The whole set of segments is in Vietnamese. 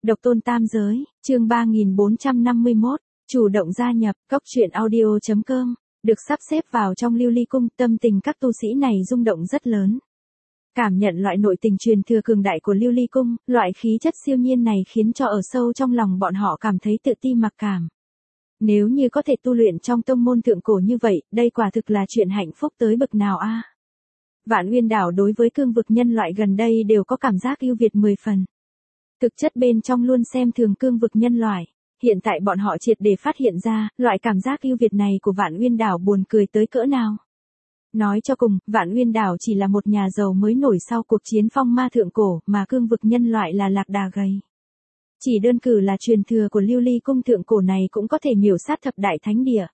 Độc tôn tam giới, chương 3451, chủ động gia nhập, cóc truyện audio.com, được sắp xếp vào trong lưu ly cung, tâm tình các tu sĩ này rung động rất lớn. Cảm nhận loại nội tình truyền thừa cường đại của lưu ly cung, loại khí chất siêu nhiên này khiến cho ở sâu trong lòng bọn họ cảm thấy tự ti mặc cảm. Nếu như có thể tu luyện trong tông môn thượng cổ như vậy, đây quả thực là chuyện hạnh phúc tới bậc nào a. Vạn Uyên Đảo đối với cương vực nhân loại gần đây đều có cảm giác ưu việt 10 phần. Thực chất bên trong luôn xem thường cương vực nhân loại, hiện tại bọn họ triệt để phát hiện ra, loại cảm giác ưu việt này của Vạn Uyên Đảo buồn cười tới cỡ nào. Nói cho cùng, Vạn Uyên Đảo chỉ là một nhà giàu mới nổi sau cuộc chiến phong ma thượng cổ, mà cương vực nhân loại là lạc đà gầy. Chỉ đơn cử là truyền thừa của lưu ly cung thượng cổ này cũng có thể miểu sát thập đại thánh địa.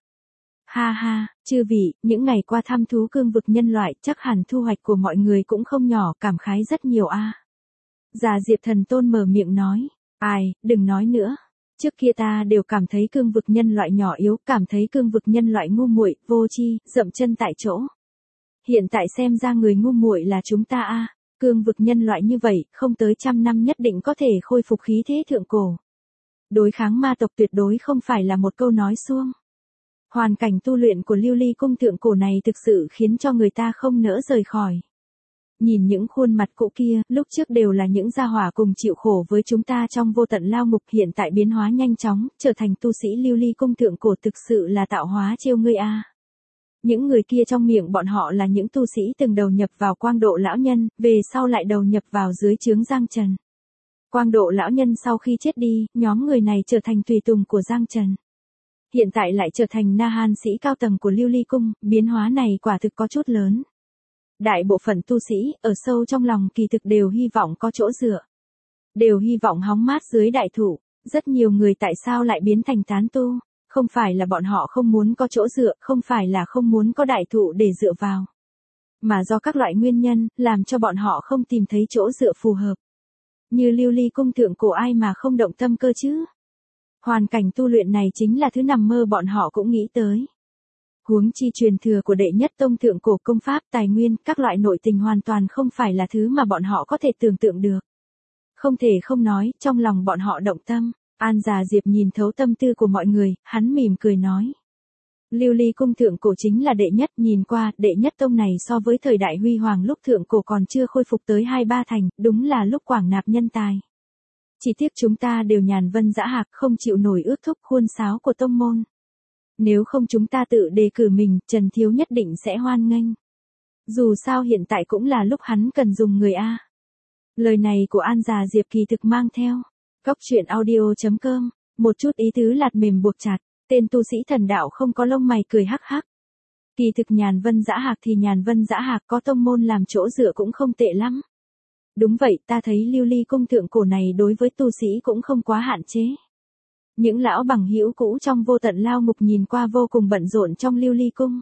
Ha ha, chư vị, những ngày qua thăm thú cương vực nhân loại chắc hẳn thu hoạch của mọi người cũng không nhỏ, cảm khái rất nhiều a. Già Diệp Thần Tôn mở miệng nói, ai, đừng nói nữa. Trước kia ta đều cảm thấy cương vực nhân loại nhỏ yếu, cảm thấy cương vực nhân loại ngu muội, vô tri, dậm chân tại chỗ. Hiện tại xem ra người ngu muội là chúng ta a. Cương vực nhân loại như vậy, không tới 100 năm nhất định có thể khôi phục khí thế thượng cổ. Đối kháng ma tộc tuyệt đối không phải là một câu nói suông. Hoàn cảnh tu luyện của lưu ly cung thượng cổ này thực sự khiến cho người ta không nỡ rời khỏi. Nhìn những khuôn mặt cũ kia, lúc trước đều là những gia hỏa cùng chịu khổ với chúng ta trong vô tận lao ngục, hiện tại biến hóa nhanh chóng, trở thành tu sĩ lưu ly cung thượng cổ, thực sự là tạo hóa trêu ngươi a. Những người kia trong miệng bọn họ là những tu sĩ từng đầu nhập vào Quang Độ lão nhân, về sau lại đầu nhập vào dưới trướng Giang Trần. Quang Độ lão nhân sau khi chết đi, nhóm người này trở thành tùy tùng của Giang Trần. Hiện tại lại trở thành na han sĩ cao tầng của lưu ly cung, biến hóa này quả thực có chút lớn. Đại bộ phận tu sĩ, ở sâu trong lòng kỳ thực đều hy vọng có chỗ dựa. Đều hy vọng hóng mát dưới đại thụ. Rất nhiều người tại sao lại biến thành tán tu? Không phải là bọn họ không muốn có chỗ dựa, không phải là không muốn có đại thụ để dựa vào. Mà do các loại nguyên nhân, làm cho bọn họ không tìm thấy chỗ dựa phù hợp. Như lưu ly cung thượng cổ ai mà không động tâm cơ chứ? Hoàn cảnh tu luyện này chính là thứ nằm mơ bọn họ cũng nghĩ tới. Huống chi truyền thừa của đệ nhất tông thượng cổ công pháp, tài nguyên, các loại nội tình hoàn toàn không phải là thứ mà bọn họ có thể tưởng tượng được. Không thể không nói, trong lòng bọn họ động tâm. An Già Diệp nhìn thấu tâm tư của mọi người, hắn mỉm cười nói. Lưu ly cung thượng cổ chính là đệ nhất, nhìn qua, đệ nhất tông này so với thời đại huy hoàng lúc thượng cổ còn chưa khôi phục tới 2-3 thành, đúng là lúc quảng nạp nhân tài. Chỉ tiếc chúng ta đều nhàn vân dã hạc, không chịu nổi ước thúc khuôn sáo của tông môn. Nếu không chúng ta tự đề cử mình, Trần Thiếu nhất định sẽ hoan nghênh. Dù sao hiện tại cũng là lúc hắn cần dùng người a. Lời này của An Già Diệp kỳ thực mang theo. Cóc truyện audio.com, một chút ý tứ lạt mềm buộc chặt, tên tu sĩ thần đạo không có lông mày cười hắc hắc. Kỳ thực nhàn vân dã hạc thì nhàn vân dã hạc, có tông môn làm chỗ dựa cũng không tệ lắm. Đúng vậy, ta thấy lưu ly cung thượng cổ này đối với tu sĩ cũng không quá hạn chế. Những lão bằng hữu cũ trong vô tận lao ngục nhìn qua vô cùng bận rộn trong lưu ly cung.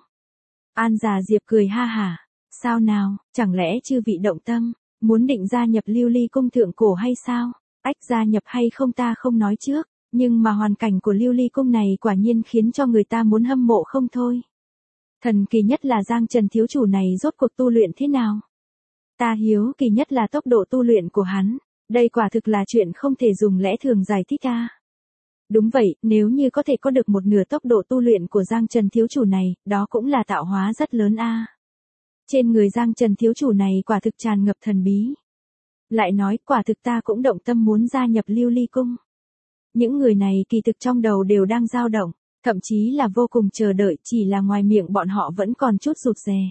An Già Diệp cười ha hả, sao nào, chẳng lẽ chư vị động tâm, muốn định gia nhập lưu ly cung thượng cổ hay sao? Ách, gia nhập hay không ta không nói trước, nhưng mà hoàn cảnh của lưu ly cung này quả nhiên khiến cho người ta muốn hâm mộ không thôi. Thần kỳ nhất là Giang Trần thiếu chủ này rốt cuộc tu luyện thế nào? Ta hiếu kỳ nhất là tốc độ tu luyện của hắn, đây quả thực là chuyện không thể dùng lẽ thường giải thích a. Đúng vậy, nếu như có thể có được một nửa tốc độ tu luyện của Giang Trần thiếu chủ này, đó cũng là tạo hóa rất lớn a. Trên người Giang Trần thiếu chủ này quả thực tràn ngập thần bí. Lại nói, quả thực ta cũng động tâm muốn gia nhập lưu ly cung. Những người này kỳ thực trong đầu đều đang dao động, thậm chí là vô cùng chờ đợi, chỉ là ngoài miệng bọn họ vẫn còn chút rụt rè.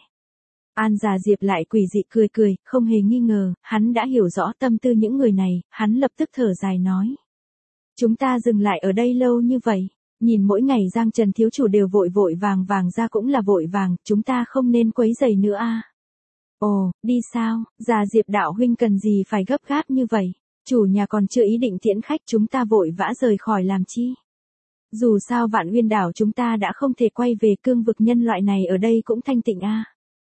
An Già Diệp lại quỷ dị cười cười, không hề nghi ngờ, hắn đã hiểu rõ tâm tư những người này, hắn lập tức thở dài nói. Chúng ta dừng lại ở đây lâu như vậy, nhìn mỗi ngày Giang Trần thiếu chủ đều vội vội vàng vàng ra cũng là vội vàng, chúng ta không nên quấy rầy nữa a. Ồ, đi sao, Già Diệp đạo huynh cần gì phải gấp gáp như vậy, chủ nhà còn chưa ý định tiễn khách, chúng ta vội vã rời khỏi làm chi. Dù sao Vạn Uyên đảo chúng ta đã không thể quay về, cương vực nhân loại này ở đây cũng thanh tịnh a.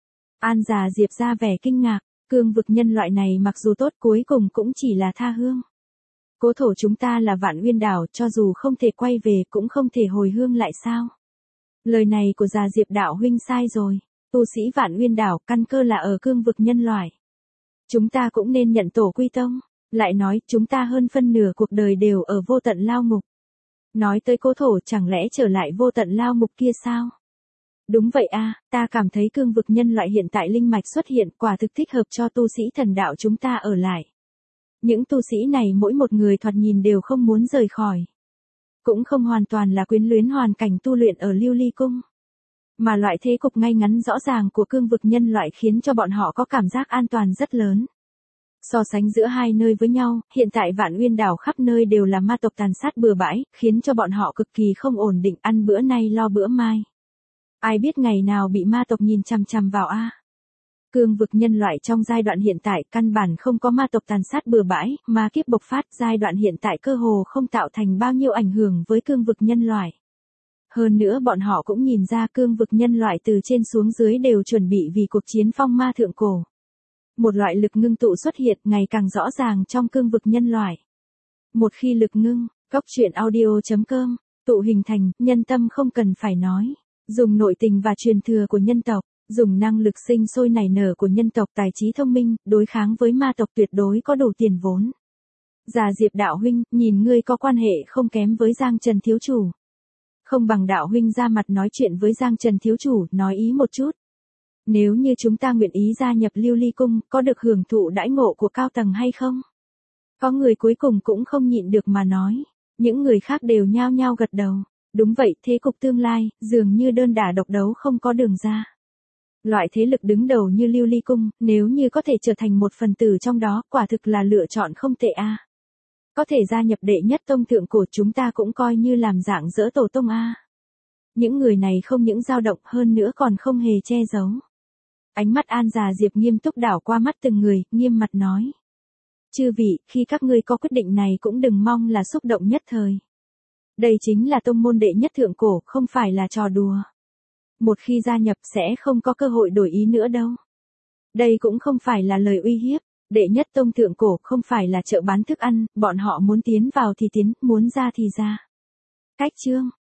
An Già Diệp ra vẻ kinh ngạc, cương vực nhân loại này mặc dù tốt cuối cùng cũng chỉ là tha hương. Cố thổ chúng ta là Vạn Uyên đảo, cho dù không thể quay về cũng không thể hồi hương lại sao? Lời này của Già Diệp đạo huynh sai rồi. Tu sĩ Vạn Uyên đảo căn cơ là ở cương vực nhân loại. Chúng ta cũng nên nhận tổ quy tông. Lại nói, chúng ta hơn phân nửa cuộc đời đều ở vô tận lao ngục. Nói tới cố thổ chẳng lẽ trở lại vô tận lao ngục kia sao? Đúng vậy a, ta cảm thấy cương vực nhân loại hiện tại linh mạch xuất hiện quả thực thích hợp cho tu sĩ thần đạo chúng ta ở lại. Những tu sĩ này mỗi một người thoạt nhìn đều không muốn rời khỏi. Cũng không hoàn toàn là quyến luyến hoàn cảnh tu luyện ở Lưu Ly Cung. Mà loại thế cục ngay ngắn rõ ràng của cương vực nhân loại khiến cho bọn họ có cảm giác an toàn rất lớn. So sánh giữa hai nơi với nhau, hiện tại Vạn Uyên đảo khắp nơi đều là ma tộc tàn sát bừa bãi, khiến cho bọn họ cực kỳ không ổn định, ăn bữa nay lo bữa mai. Ai biết ngày nào bị ma tộc nhìn chằm chằm vào a. Cương vực nhân loại trong giai đoạn hiện tại căn bản không có ma tộc tàn sát bừa bãi, ma kiếp bộc phát giai đoạn hiện tại cơ hồ không tạo thành bao nhiêu ảnh hưởng với cương vực nhân loại. Hơn nữa bọn họ cũng nhìn ra cương vực nhân loại từ trên xuống dưới đều chuẩn bị vì cuộc chiến phong ma thượng cổ. Một loại lực ngưng tụ xuất hiện ngày càng rõ ràng trong cương vực nhân loại. Một khi lực ngưng, coctruyện.audio.com, tụ hình thành, nhân tâm không cần phải nói. Dùng nội tình và truyền thừa của nhân tộc, dùng năng lực sinh sôi nảy nở của nhân tộc tài trí thông minh, đối kháng với ma tộc tuyệt đối có đủ tiền vốn. Già Diệp đạo huynh, nhìn ngươi có quan hệ không kém với Giang Trần thiếu chủ. Không bằng đạo huynh ra mặt nói chuyện với Giang Trần thiếu chủ, nói ý một chút. Nếu như chúng ta nguyện ý gia nhập Lưu Ly Cung, có được hưởng thụ đãi ngộ của cao tầng hay không? Có người cuối cùng cũng không nhịn được mà nói. Những người khác đều nhao nhao gật đầu. Đúng vậy, thế cục tương lai, dường như đơn đả độc đấu không có đường ra. Loại thế lực đứng đầu như Lưu Ly Cung, nếu như có thể trở thành một phần tử trong đó, quả thực là lựa chọn không tệ a. Có thể gia nhập đệ nhất tông thượng cổ chúng ta cũng coi như làm dạng dỡ tổ tông a. Những người này không những dao động hơn nữa còn không hề che giấu. Ánh mắt An Già Diệp nghiêm túc đảo qua mắt từng người, nghiêm mặt nói. Chư vị, khi các ngươi có quyết định này cũng đừng mong là xúc động nhất thời. Đây chính là tông môn đệ nhất thượng cổ, không phải là trò đùa. Một khi gia nhập sẽ không có cơ hội đổi ý nữa đâu. Đây cũng không phải là lời uy hiếp, đệ nhất tông thượng cổ không phải là chợ bán thức ăn, bọn họ muốn tiến vào thì tiến, muốn ra thì ra. Cách chương